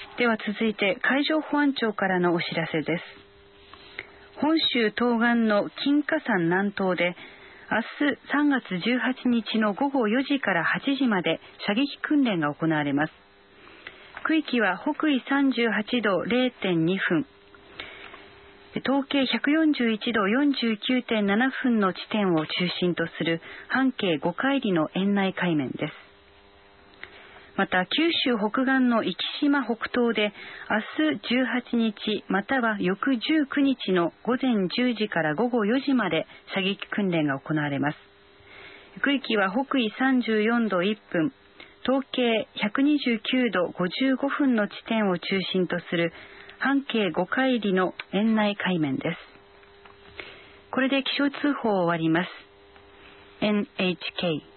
では続いて海上保安庁からのお知らせです。本州東岸の金華山南東で明日3月18日の午後4時から8時まで射撃訓練が行われます。区域は北緯38度 0.2 分、東経141度 49.7 分の地点を中心とする半径5海里の円内海面です。また九州北岸の壱岐島北東で明日18日または翌19日の午前10時から午後4時まで射撃訓練が行われます。区域は北緯34度1分、東経129度55分の地点を中心とする半径5海里の円内海面です。これで気象通報を終わります。NHK